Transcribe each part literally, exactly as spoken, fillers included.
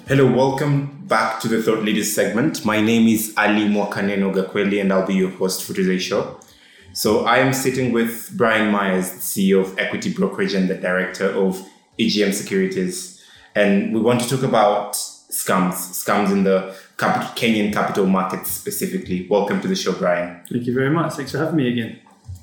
Hello, welcome back to the Thought Leaders segment. My name is Ali Mwakaneno Gakweli and I'll be your host for today's show. So I am sitting with Brian Myers, the C E O of Equity Brokerage and the Director of E G M Securities. And we want to talk about scams, scams in the capital, Kenyan capital markets specifically. Welcome to the show, Brian. Thank you very much. Thanks for having me again.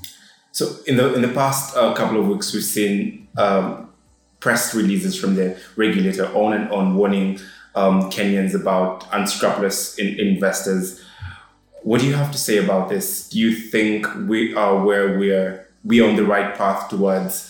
So in the in the past uh, couple of weeks, we've seen um, press releases from the regulator on and on warning um, Kenyans about unscrupulous in- investors. What do you have to say about this? Do you think we are where we're we are on the right path towards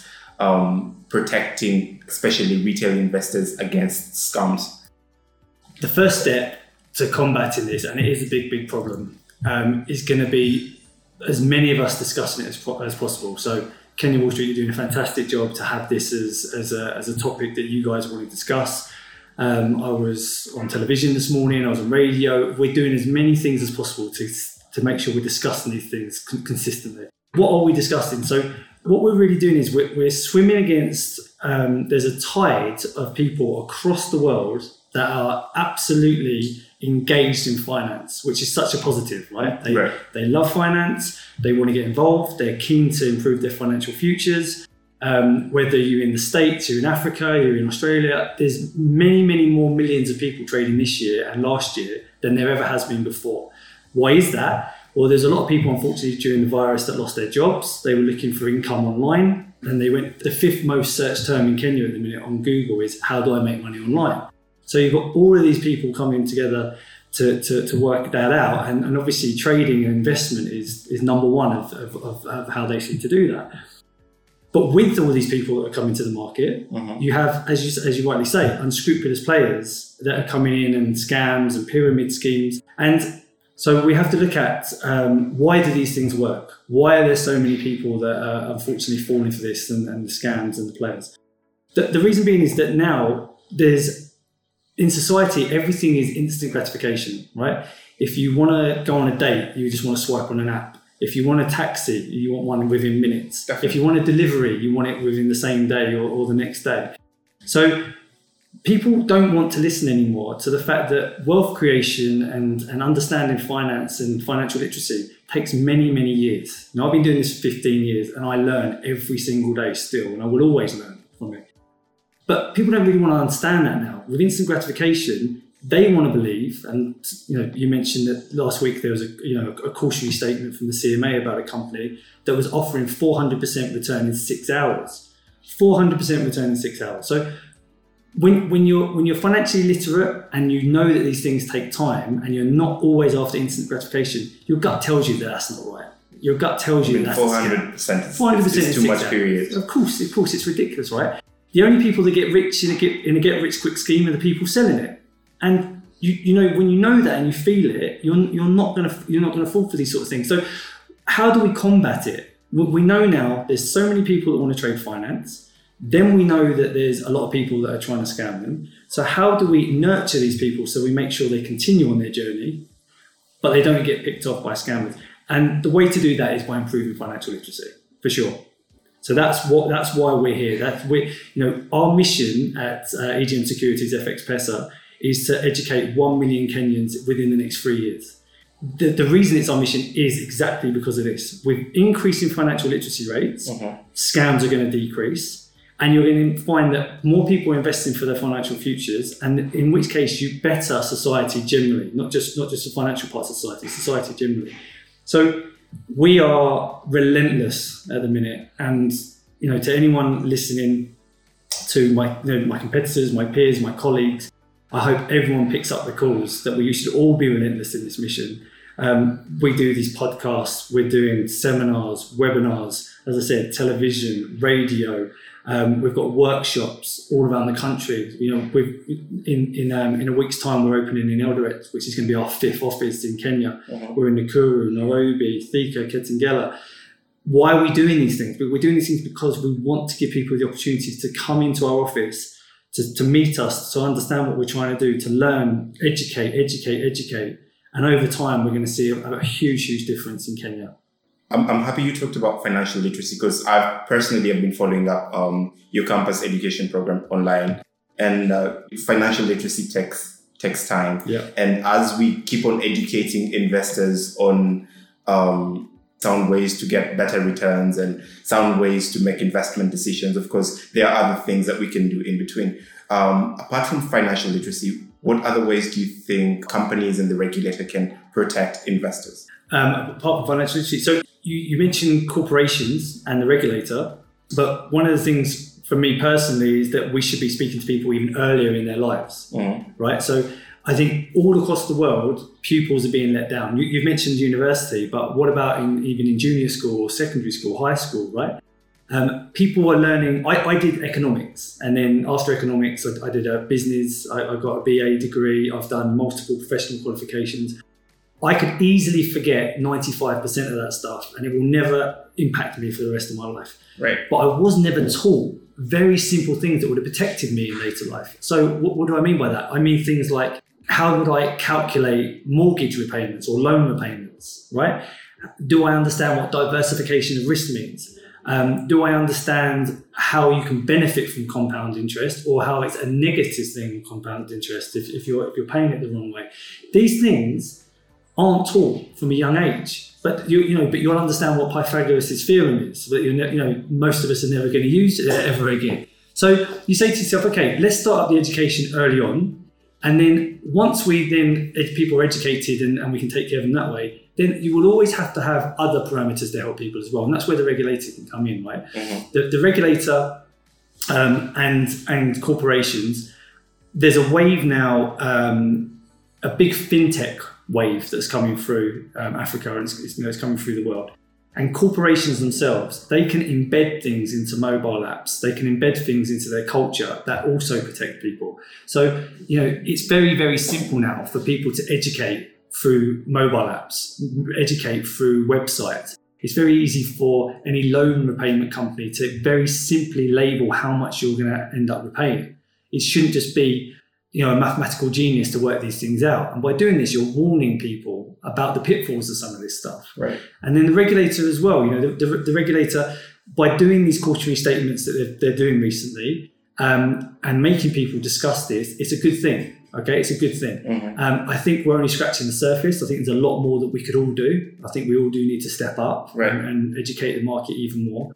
um, protecting, especially retail investors, against scams? The first step to combating this, and it is a big, big problem, um, is going to be as many of us discussing it as, as possible. So Kenya Wall Street, you're doing a fantastic job to have this as, as, a, as a topic that you guys want to discuss. Um, I was on television this morning, I was on radio. We're doing as many things as possible to, to make sure we're discussing these things con- consistently. What are we discussing? So what we're really doing is we're, we're swimming against, um, there's a tide of people across the world that are absolutely engaged in finance, which is such a positive, right? They, right. they love finance, they want to get involved, they're keen to improve their financial futures. Um, whether you're in the States, you're in Africa, you're in Australia, there's many, many more millions of people trading this year and last year than there ever has been before. Why is that? Well, there's a lot of people, unfortunately, during the virus that lost their jobs. They were looking for income online, and they went, the fifth most searched term in Kenya at the minute on Google is, how do I make money online? So you've got all of these people coming together to, to, to work that out. And, and obviously trading and investment is, is number one of, of, of, of how they seem to do that. But with all these people that are coming to the market, mm-hmm. you have, as you, as you rightly say, unscrupulous players that are coming in and scams and pyramid schemes. And so we have to look at um, why do these things work? Why are there so many people that are unfortunately falling for this and, and the scams and the players? The, the reason being is that now there's, in society, everything is instant gratification, right? If you want to go on a date, you just want to swipe on an app. If you want a taxi, you want one within minutes. Definitely. If you want a delivery, you want it within the same day or, or the next day. So people don't want to listen anymore to the fact that wealth creation and, and understanding finance and financial literacy takes many, many years. Now, I've been doing this for fifteen years and I learn every single day still, and I will always learn from it. But people don't really want to understand that now. With instant gratification, they want to believe, and you know, you mentioned that last week there was a you know a cautionary statement from the C M A about a company that was offering four hundred percent return in six hours. four hundred percent return in six hours. So when when you're when you're financially literate and you know that these things take time and you're not always after instant gratification, your gut tells you that that's not right. Your gut tells you I mean, that four hundred percent four hundred percent is too much period. Of course, of course, it's ridiculous, right? The only people that get rich in a get in a get rich quick scheme are the people selling it. And you you know when you know that and you feel it, you're you're not gonna you're not gonna fall for these sort of things. So how do we combat it? Well, we know now there's so many people that want to trade finance. Then we know that there's a lot of people that are trying to scam them. So how do we nurture these people so we make sure they continue on their journey, but they don't get picked off by scammers? And the way to do that is by improving financial literacy, for sure. So that's what that's why we're here. That's we you know our mission at uh, E G M Securities F X Pesa is to educate one million Kenyans within the next three years. The, the reason it's our mission is exactly because of this. With increasing financial literacy rates, mm-hmm. scams are going to decrease, and you're going to find that more people are investing for their financial futures, and in which case you better society generally, not just not just the financial part of society, society generally. So we are relentless at the minute, and you know, to anyone listening, to my you know, my competitors, my peers, my colleagues, I hope everyone picks up the calls that we should all be relentless in this mission. Um, we do these podcasts, we're doing seminars, webinars, as I said, television, radio. Um, we've got workshops all around the country. You know, we've in in um, in a week's time we're opening in Eldoret, which is going to be our fifth office in Kenya. Mm-hmm. We're in Nakuru, Nairobi, Thika, Kitengela. Why are we doing these things? But we're doing these things because we want to give people the opportunity to come into our office, to, to meet us, to understand what we're trying to do, to learn, educate, educate, educate. And over time, we're going to see a, a huge, huge difference in Kenya. I'm, I'm happy you talked about financial literacy because I've personally have been following up um, your campus education program online. and uh, financial literacy takes takes time. Yeah. And as we keep on educating investors on um, sound ways to get better returns and sound ways to make investment decisions, of course, there are other things that we can do in between. Um, apart from financial literacy, what other ways do you think companies and the regulator can protect investors? Um, apart from financial literacy, so you, you mentioned corporations and the regulator, but one of the things for me personally is that we should be speaking to people even earlier in their lives, mm. right? So I think all across the world, pupils are being let down. You, you've mentioned university, but what about in, even in junior school or secondary school, high school, right? Um, people are learning. I, I did economics, and then after economics, I, I did a business. I, I got a B A degree. I've done multiple professional qualifications. I could easily forget ninety-five percent of that stuff, and it will never impact me for the rest of my life. Right. But I was never taught very simple things that would have protected me in later life. So what, what do I mean by that? I mean things like, how would I calculate mortgage repayments or loan repayments, right? Do I understand what diversification of risk means? Um, do I understand how you can benefit from compound interest, or how it's a negative thing, compound interest, if, if you're if you're paying it the wrong way? These things aren't taught from a young age, but you you know, but you'll understand what Pythagoras' theorem is. But you know, you know, most of us are never going to use it ever again. So you say to yourself, okay, let's start up the education early on, and then once we then people are educated and, and we can take care of them that way, then you will always have to have other parameters to help people as well. And that's where the regulator can come in, right? Mm-hmm. The, the regulator um, and and corporations, there's a wave now, um, a big fintech wave that's coming through um, Africa, and it's, you know, it's coming through the world. And corporations themselves, they can embed things into mobile apps. They can embed things into their culture that also protect people. So, you know, it's very, very simple now for people to educate through mobile apps, educate through websites. It's very easy for any loan repayment company to very simply label how much you're going to end up repaying. It shouldn't just be, you know, a mathematical genius to work these things out. And by doing this, you're warning people about the pitfalls of some of this stuff. Right. And then the regulator as well, you know, the, the, the regulator, by doing these cautionary statements that they're, they're doing recently um, and making people discuss this, it's a good thing. Okay, it's a good thing. Mm-hmm. Um, I think we're only scratching the surface. I think there's a lot more that we could all do. I think we all do need to step up right. and, and educate the market even more.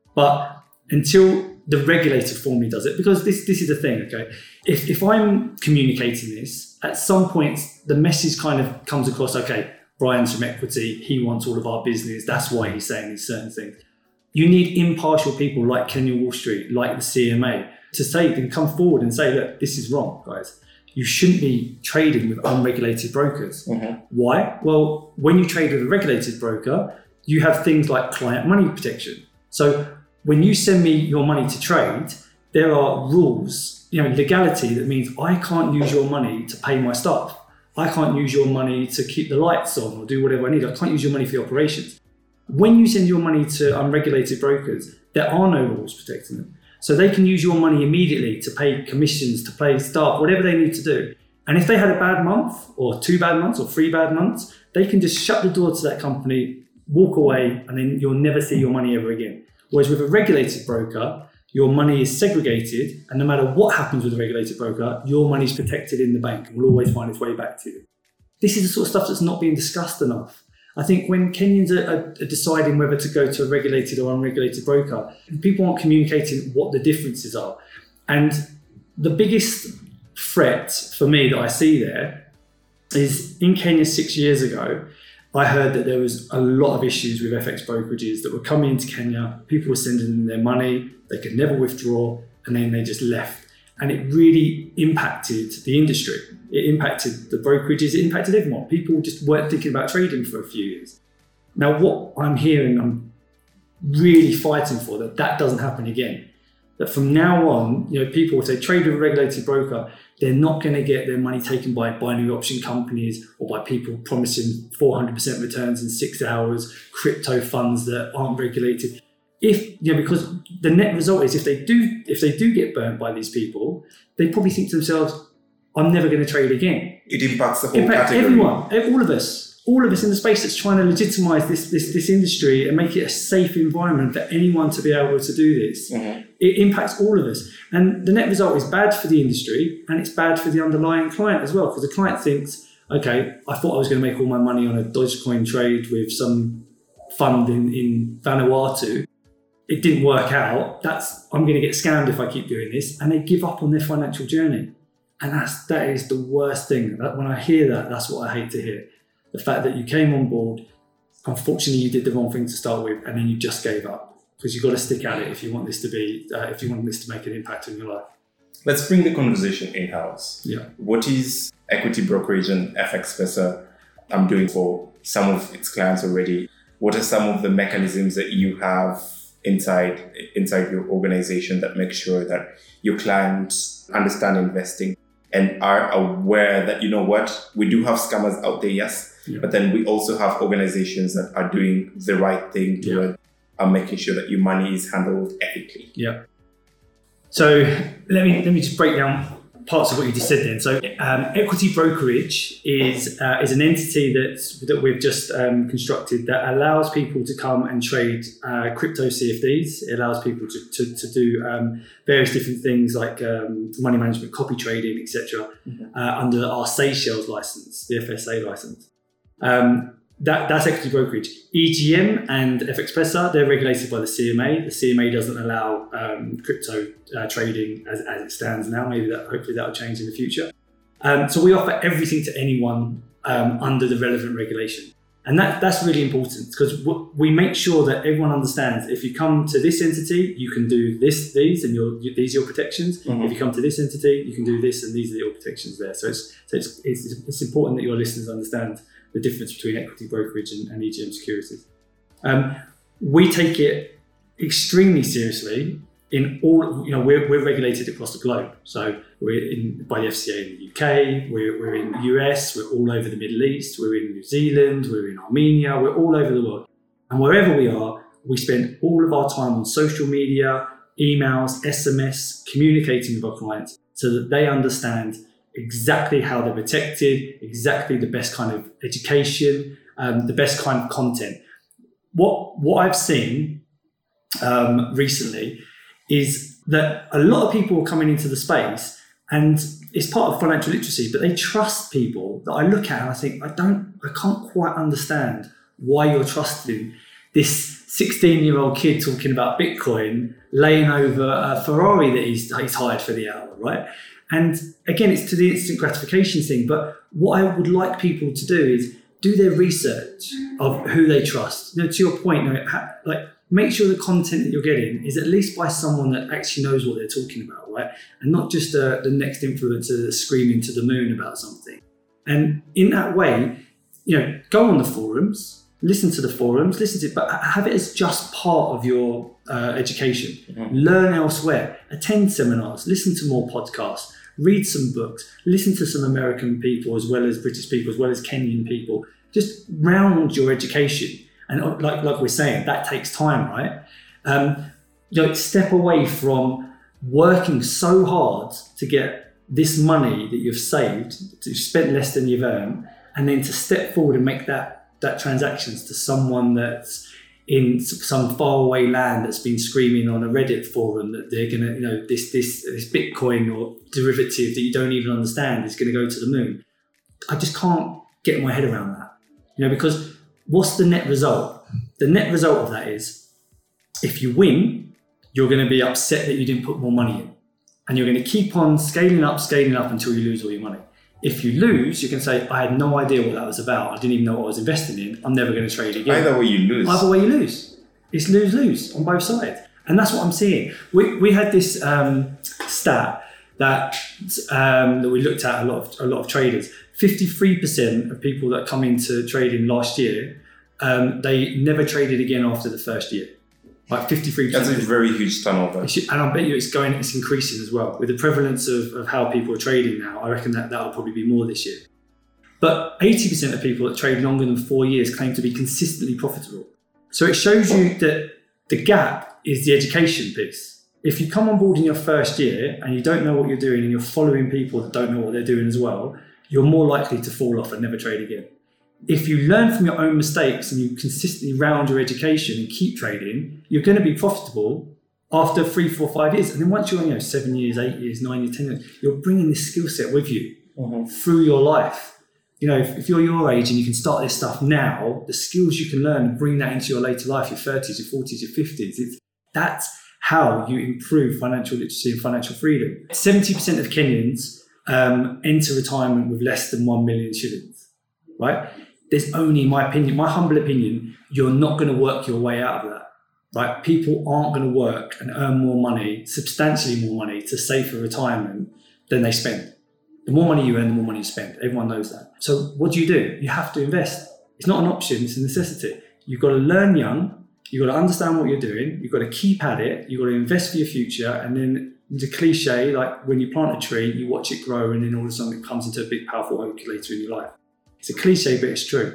But until the regulator formally does it, because this this is the thing, okay? If if I'm communicating this, at some point the message kind of comes across, okay, Brian's from Equity, he wants all of our business, that's why he's saying these certain things. You need impartial people like Kenya Wall Street, like the C M A, to say, and come forward and say, look, this is wrong, guys. You shouldn't be trading with unregulated brokers. Mm-hmm. Why? Well, when you trade with a regulated broker, you have things like client money protection. So when you send me your money to trade, there are rules, you know, legality that means I can't use your money to pay my staff. I can't use your money to keep the lights on or do whatever I need. I can't use your money for the operations. When you send your money to unregulated brokers, there are no rules protecting them. So they can use your money immediately to pay commissions, to pay staff, whatever they need to do. And if they had a bad month or two bad months or three bad months, they can just shut the door to that company, walk away, and then you'll never see your money ever again. Whereas with a regulated broker, your money is segregated, and no matter what happens with a regulated broker, your money is protected in the bank and will always find its way back to you. This is the sort of stuff that's not being discussed enough. I think when Kenyans are, are deciding whether to go to a regulated or unregulated broker, people aren't communicating what the differences are. And the biggest threat for me that I see there is in Kenya six years ago, I heard that there was a lot of issues with F X brokerages that were coming into Kenya. People were sending them their money, they could never withdraw, and then they just left. And it really impacted the industry. It impacted the brokerages, it impacted everyone. People just weren't thinking about trading for a few years. Now, what I'm hearing, I'm really fighting for, that that doesn't happen again. That from now on, you know, people, if they trade with a regulated broker, they're not going to get their money taken by binary option companies or by people promising four hundred percent returns in six hours, crypto funds that aren't regulated. If, you know, because the net result is if they do, if they do get burnt by these people, they probably think to themselves, I'm never going to trade again. It impacts the whole Impact category. Everyone, all of us. all of us in the space that's trying to legitimize this, this, this industry and make it a safe environment for anyone to be able to do this. Mm-hmm. It impacts all of us. And the net result is bad for the industry and it's bad for the underlying client as well, because the client thinks, okay, I thought I was going to make all my money on a Dogecoin trade with some fund in, in Vanuatu. It didn't work out. That's I'm going to get scammed if I keep doing this. And they give up on their financial journey. And that's, that is the worst thing. That, when I hear that, that's what I hate to hear. The fact that you came on board, unfortunately, you did the wrong thing to start with, and then you just gave up, because you've got to stick at it if you want this to be, uh, if you want this to make an impact in your life. Let's bring the conversation in-house. Yeah. What is Equity Brokerage and FXPesa um, doing for some of its clients already? What are some of the mechanisms that you have inside inside your organization that make sure that your clients understand investing and are aware that, you know what, we do have scammers out there, yes, yeah. but then we also have organizations that are doing the right thing toward yeah. um, making sure that your money is handled ethically. Yeah. So let me let me just break down parts of what you just said then. So um, Equity Brokerage is uh, is an entity that's, that we've just um, constructed that allows people to come and trade uh, crypto C F Ds. It allows people to, to, to do um, various different things like um, money management, copy trading, et cetera, mm-hmm. uh, under our Seychelles license, the F S A license. Um, That, that's Equity Brokerage. E G M and FXPesa, they're regulated by the C M A. The C M A doesn't allow um, crypto uh, trading as, as it stands now. Maybe that, hopefully that will change in the future. Um, so we offer everything to anyone um, under the relevant regulation. And that, that's really important, because w- we make sure that everyone understands if you come to this entity, you can do this, these, and your, these are your protections. Mm-hmm. If you come to this entity, you can do this, and these are your protections there. So it's, so it's, it's, it's important that your listeners understand the difference between Equity Brokerage and, and E G M Securities. Um, we take it extremely seriously in all, you know, we're, we're regulated across the globe. So we're in by the F C A in the U K, we're, we're in the U S, we're all over the Middle East, we're in New Zealand, we're in Armenia, we're all over the world. And wherever we are, we spend all of our time on social media, emails, S M S, communicating with our clients so that they understand exactly how they're protected, exactly the best kind of education, um, the best kind of content. What what I've seen um, recently is that a lot of people are coming into the space, and it's part of financial literacy, but they trust people that I look at and I think, I don't, I can't quite understand why you're trusting this sixteen-year-old kid talking about Bitcoin, laying over a Ferrari that he's, he's hired for the hour, right? And again, it's to the instant gratification thing. But what I would like people to do is do their research of who they trust. You know, to your point, you know, ha- like make sure the content that you're getting is at least by someone that actually knows what they're talking about, right? And not just uh, the next influencer that's screaming to the moon about something. And in that way, you know, go on the forums, listen to the forums, listen to it, but have it as just part of your uh, education. Mm-hmm. Learn elsewhere, attend seminars, listen to more podcasts, read some books, listen to some American people as well as British people, as well as Kenyan people. Just round your education. And like, like we're saying, that takes time, right? Um, you know, step away from working so hard to get this money that you've saved, to spend less than you've earned, and then to step forward and make that, that transactions to someone that's in some faraway land that's been screaming on a Reddit forum that they're going to, you know, this, this, this Bitcoin or derivative that you don't even understand is going to go to the moon. I just can't get my head around that, you know, because what's the net result? The net result of that is if you win, you're going to be upset that you didn't put more money in, and you're going to keep on scaling up, scaling up until you lose all your money. If you lose, you can say, I had no idea what that was about. I didn't even know what I was investing in. I'm never going to trade again. Either way you lose. Either way you lose. It's lose-lose on both sides. And that's what I'm seeing. We we had this um, stat that um, that we looked at a lot of a lot of traders. fifty-three percent of people that come into trading last year, um, they never traded again after the first year. Like fifty-three percent. That's a very huge turnover. And I bet you it's going, it's increasing as well. With the prevalence of, of how people are trading now, I reckon that that'll probably be more this year. But eighty percent of people that trade longer than four years claim to be consistently profitable. So it shows you that the gap is the education piece. If you come on board in your first year and you don't know what you're doing and you're following people that don't know what they're doing as well, you're more likely to fall off and never trade again. if you learn from your own mistakes and you consistently round your education and keep trading, you're going to be profitable after three, four, five years. And then once you're, you know, seven years, eight years, nine years, ten years, you're bringing this skill set with you mm-hmm. through your life. You know, if, if you're your age and you can start this stuff now, the skills you can learn and bring that into your later life, your thirties, your forties, your fifties, it's, that's how you improve financial literacy and financial freedom. seventy percent of Kenyans um, enter retirement with less than one million shillings, right? There's only, in my opinion, my humble opinion, you're not going to work your way out of that, right? People aren't going to work and earn more money, substantially more money, to save for retirement than they spend. The more money you earn, the more money you spend. Everyone knows that. So what do you do? You have to invest. It's not an option, it's a necessity. You've got to learn young, you've got to understand what you're doing, you've got to keep at it, you've got to invest for your future, and then the cliche, like when you plant a tree, you watch it grow, and then all of a sudden it comes into a big, powerful oak later in your life. It's a cliche, but it's true.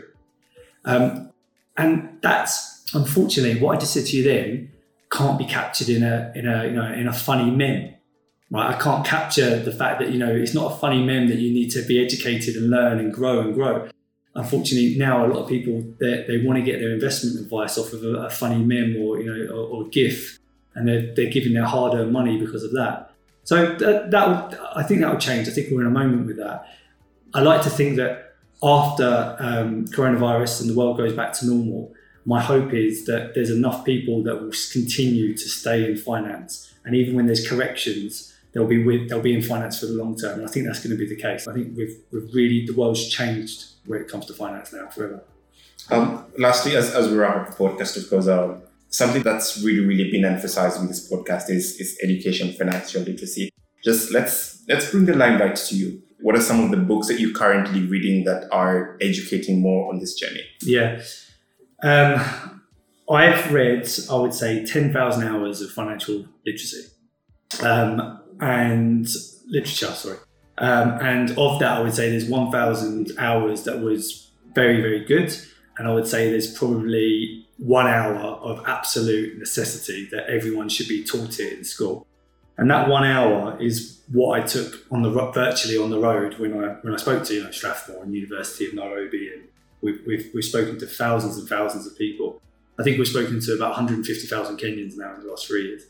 Um, and that's, unfortunately, what I just said to you then can't be captured in a in a you know in a funny meme. Right, I can't capture the fact that, you know, it's not a funny meme that you need to be educated and learn and grow and grow. Unfortunately, now a lot of people, they, they want to get their investment advice off of a, a funny meme or, you know, or, or GIF, and they're, they're giving their hard-earned money because of that. So that, that would, I think that would change. I think we're in a moment with that. I like to think that after um, coronavirus and the world goes back to normal, my hope is that there's enough people that will continue to stay in finance. And even when there's corrections, they'll be with, they'll be in finance for the long term. And I think that's going to be the case. I think we've, we've really, the world's changed when it comes to finance now forever. Um, lastly, as, as we wrap up the podcast, of course, um, something that's really, really been emphasized in this podcast is, is education, financial literacy. Just let's let's bring the limelight to you. What are some of the books that you're currently reading that are educating more on this journey? Yeah. Um, I've read, I would say, ten thousand hours of financial literacy. Um, and literature, sorry. Um, and of that, I would say there's one thousand hours that was very, very good. And I would say there's probably one hour of absolute necessity that everyone should be taught it in school. And that one hour is what I took on the virtually on the road when I when I spoke to, you know, Strathmore and University of Nairobi, and we've, we've, we've spoken to thousands and thousands of people. I think we've spoken to about one hundred fifty thousand Kenyans now in the last three years.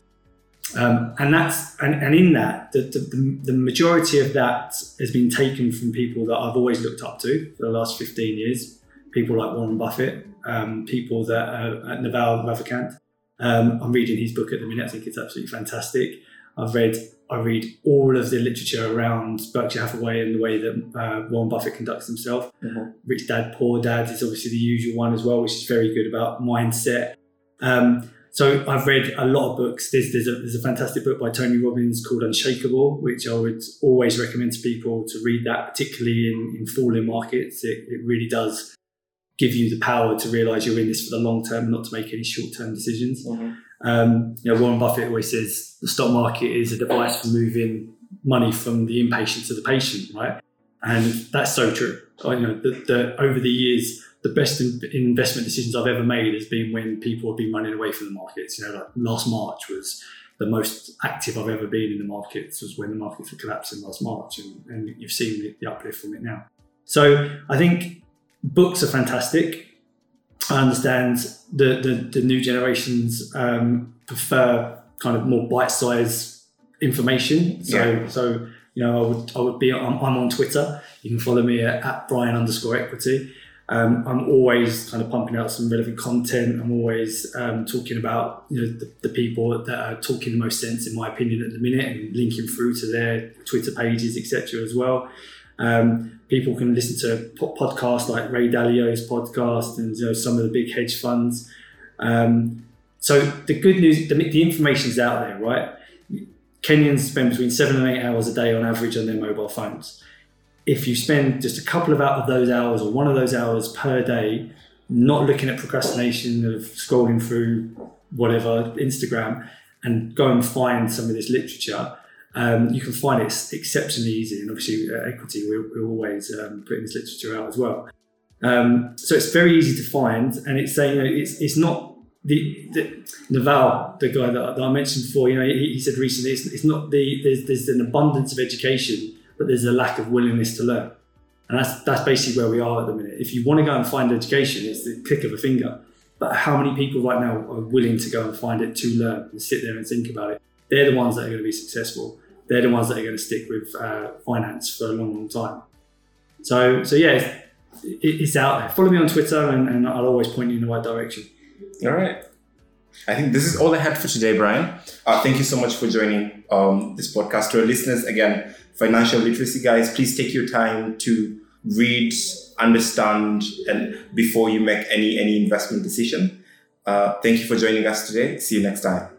Um, and that's and, and in that, the, the, the majority of that has been taken from people that I've always looked up to for the last fifteen years. People like Warren Buffett, um, people that uh, at Naval Ravikant. Um, I'm reading his book at the minute. I think it's absolutely fantastic. I've read I read all of the literature around Berkshire Hathaway and the way that uh, Warren Buffett conducts himself. Mm-hmm. Rich Dad, Poor Dad is obviously the usual one as well, which is very good about mindset. Um, So I've read a lot of books. There's, there's, a, there's a fantastic book by Tony Robbins called Unshakable, which I would always recommend to people to read that, particularly in, in falling markets. It, it really does give you the power to realise you're in this for the long term, not to make any short-term decisions. Mm-hmm. Um, you know, Warren Buffett always says the stock market is a device for moving money from the impatient to the patient, right? And that's so true. I, you know, the, the, over the years, the best in investment decisions I've ever made has been when people have been running away from the markets. You know, like last March was the most active I've ever been in the markets, was when the markets were collapsing last March, and, and you've seen the, the uplift from it now. So I think books are fantastic. I understand the, the, the new generations um, prefer kind of more bite-sized information. So, yeah. so you know, I would I would be I'm, I'm on Twitter. You can follow me at, at Brian underscore equity. Um, I'm always kind of pumping out some relevant content. I'm always um, talking about, you know, the, the people that are talking the most sense, in my opinion, at the minute, and linking through to their Twitter pages, et cetera, as well. Um, people can listen to podcasts like Ray Dalio's podcast and, you know, some of the big hedge funds. Um, so the good news, the, the information's out there, right? Kenyans spend between seven and eight hours a day on average on their mobile phones. If you spend just a couple of out of those hours or one of those hours per day not looking at procrastination of scrolling through whatever, Instagram, and go and find some of this literature, um, you can find it exceptionally easy. And obviously at Equity, we're, we're always um, putting this literature out as well. Um, so it's very easy to find, and it's saying, you know, it's it's not the, the Naval, the guy that, that I mentioned before. You know, he, he said recently, it's, it's not the there's there's an abundance of education, but there's a lack of willingness to learn. And that's that's basically where we are at the minute. If you want to go and find education, it's the click of a finger. But how many people right now are willing to go and find it to learn and sit there and think about it? They're the ones that are going to be successful. They're the ones that are going to stick with uh, finance for a long, long time. So, so yeah, it's, it's out there. Follow me on Twitter, and, and I'll always point you in the right direction. All right. I think this is all I had for today, Brian. Uh, thank you so much for joining um, this podcast. To our listeners, again, financial literacy guys, please take your time to read, understand, and before you make any any investment decision. Uh, thank you for joining us today. See you next time.